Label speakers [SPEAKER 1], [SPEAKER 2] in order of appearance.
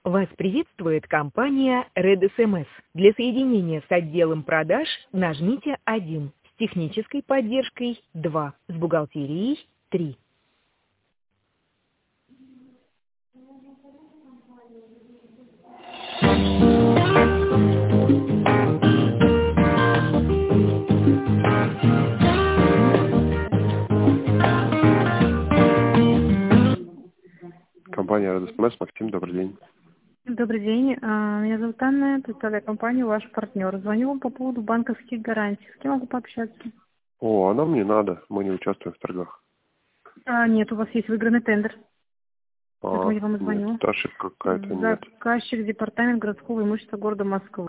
[SPEAKER 1] Вас приветствует компания Red SMS. Для соединения с отделом продаж нажмите 1, с технической поддержкой 2, с бухгалтерией 3.
[SPEAKER 2] Компания Red SMS, Максим, добрый день.
[SPEAKER 3] Добрый день. Меня зовут Анна, представляю компанию «Ваш партнер». Звоню вам по поводу банковских гарантий. С кем могу пообщаться?
[SPEAKER 2] О, а нам не надо, мы не участвуем в торгах.
[SPEAKER 3] Нет, у вас есть выигранный тендер. Поэтому я вам и звоню.
[SPEAKER 2] Нет, ошибка какая-то, нет.
[SPEAKER 3] Заказчик департамент городского имущества города Москвы.